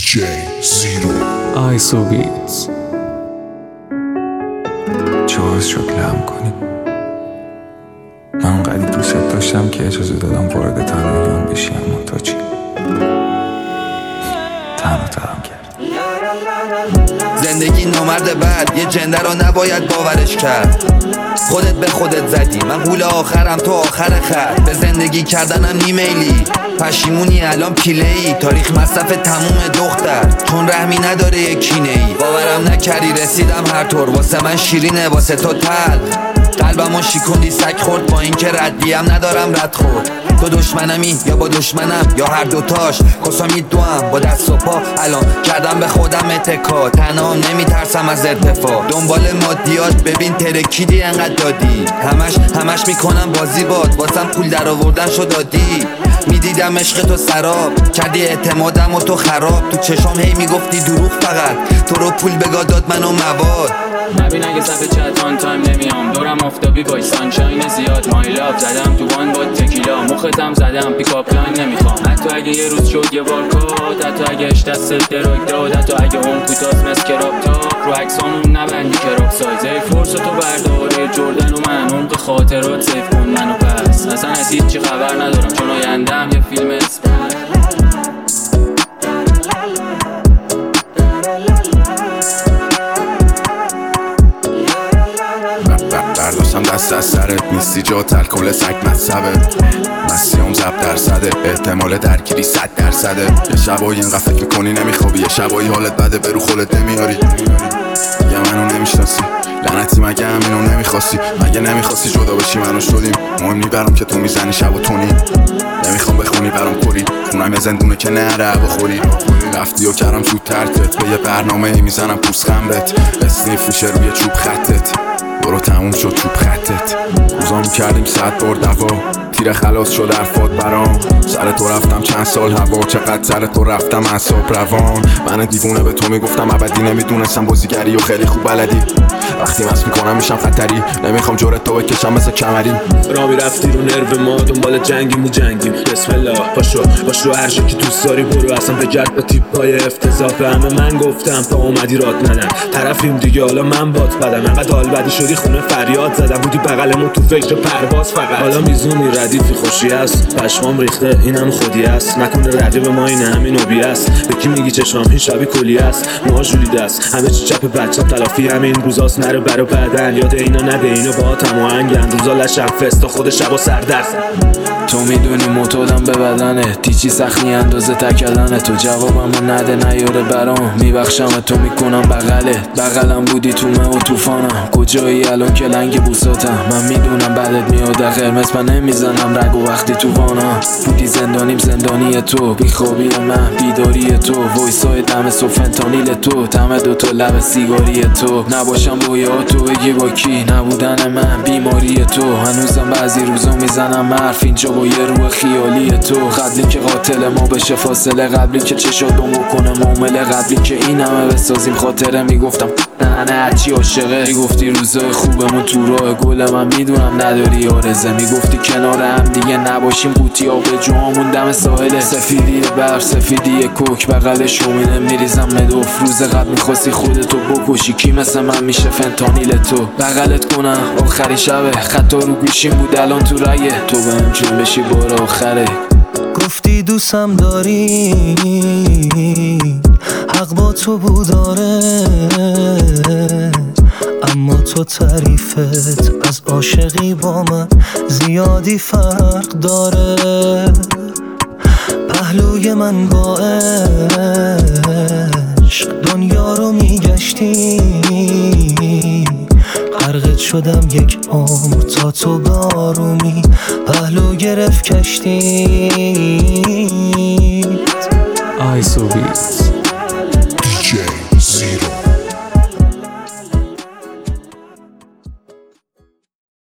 DJ Zero ISO Beats. چه باعث شد لم کنی؟ من اونقدی دوست داشتم که اجازه دادم وارد تنهاییان بشی، اما تا چی؟ تنها کرد. زندگی نامرد بد، یه جنده رو نباید باورش کرد. خودت به خودت زدی، من قول آخرم تو آخر خط. به زندگی کردنم نیمیلی، پشیمونی الان پیله‌ای. تاریخ مصرف تموم دختر، چون رحمی نداره یک کینه ای. باورم نکردی رسیدم هر طور، واسه من شیرینه واسه تو تلخ. قلبمو شیکوندی سگ خورد، با این که ردیم ندارم رد خورد. تو دشمنمی یا با دشمنم یا هر دوتاش، کسامی دوام با دست و پا. الان کردم به خودم اتکا، تنها نمیترسم از ارتفاع. دنبال مادیات ببین ترکیدی انقدر دادی. همش میکنم بازی باد، واسم پول در آوردن شد عادی. میدیدم عشق تو سراب، کردی اعتمادم و تو خراب. تو چشام هی میگفتی دروغ، فقط تو رو پول بگاه داد منو مواد. نبین اگه صفحه چت آن تایم نمیام، دورم آفتابی با سانشاین زیاد. مایلاب زدم تو وان با تکیلا، مختم زدم پیکاپ لاین نمیخوام. حتی اگه یه روز شد یه بارکود، حتی اگه اشتست دروگ داد، حتی اگه اون کوتاست مثل کراب تاپ. رو عکسامون نبندی کراب سایز، ای فرصت تو برداره جردن و من عمق خاطرات سیف کن منو پس. اصلا از هیچی خبر ندارم، چون آیندم یه فیلم اسپن. برداشتم دست از سرت، نیستی جا تلکل سگ مذهبه. مسیحم زب درصده، احتمال درگیری 100%. یه شبایی اینقدر فکر میکنی نمیخوابی، یه شبایی حالت بده برو خودت نمیاری. یه منو نمیشناسی لعنتی، مگه همینو نمیخواستی؟ مگه نمیخواستی جدا بشی منو شدیم؟ مهم نی برام که تو میزنی شب و تونی. نمیخوام بخونی برام کری، خونم یه زندونه که نره بخوری. رفتی و کردم تو ترکت، به یه برنامه میزنم پوست خمرت. اسنیف میشه روی چوب خطت، برو تموم شد چوب خطت. روزا میکردیم 100 بار دوا، تیر خلاص شد حرفات برام. سر تو رفتم چند سال هوا، چقدر سر تو رفتم اعصاب روان. من دیوونه به تو میگفتم ابدی، نمیدونستم بازیگری و خیلی خوب بلدی. وقتی مست میکنم میشم خطری، نمیخوام جورت تو بکشم مثل کمری. را میرفتی رو نرو ما، دنبال جنگیم و جنگیم. بسم الله پاشو هر جا که دوست داری برو. اصلا بگرد با تیپای افتضاح، به همه من گفتم تا اومدی رات ندن. طرفیم دیگه حالا من بات بدم، انقدر حال بدی شدی خونه فریاد زدم. بودی بغلمون تو فکر پرواز فقط. حالا میزونی ردیفی خوشی است، پشمام ریخته اینم خودی است. نکنه رقیب ما این همین نوبی است. به کی میگی چشام این شبی کلی است. ما جولیده است همه چی چپ بچم، تلافی همین روزاست. نره برا بعدن یاد اینا نده، اینا با هم آهنگن. روزا لشم فستا خود شبا سردست. تو میدونی معتادم به بدنه، تیچی سختی اندازه تکلنه. تو جوابمو نده نیاره برام، میبخشم تو میکنم بغلم بودی تو من و توفانم. کجایی الان که لنگ بوساتم؟ من میدونم بعدت میاد قرمز، من نمیزنم رگو وقتی تو وانم. بودی زندانیم زندانی تو، بیخوابی من بیداری تو. وایسای دم سوفنتانیل تو، تم دوتا لب سیگاری تو. نباشم رویا تو بگی با کی، نبودن من بیماری تو. هنوزم بعضی روزا میزنم حرف اینجا با یه روح خیالی تو. قبلی که قاتل ما بشه فاصله، قبلی که چشاتو کنه معامله، قبلی که این همه بسازیم خاطره. میگفتم نه هرچی عاشقه، میگفتی روزای خوبمون تو راه گل. من میدونم نداری آرزه، میگفتی کنار هم دیگه نباشیم. قوطی آب جوامون دم ساحله، سفیدی برف سفیدی کوک بغلش شومینه. میریزم مدوف، روز قبل میخواستی خودتو بکشی. کی مثل من میشه فنتانیل تو بغلت کنم آخری شبه. خطا رو گوشیم بود الان تو رایه، تو بهم جون بشی بار آخره. گفتی دوستم داری، حق با تو بود آره، اما تو تعریفت از عاشقی با من زیادی فرق داره. پهلوی من با عشق دنیا رو میگشتی، غرقت شدم یک عمر تا تو بارومی پهلو گرفت کشتی. ISO Beats.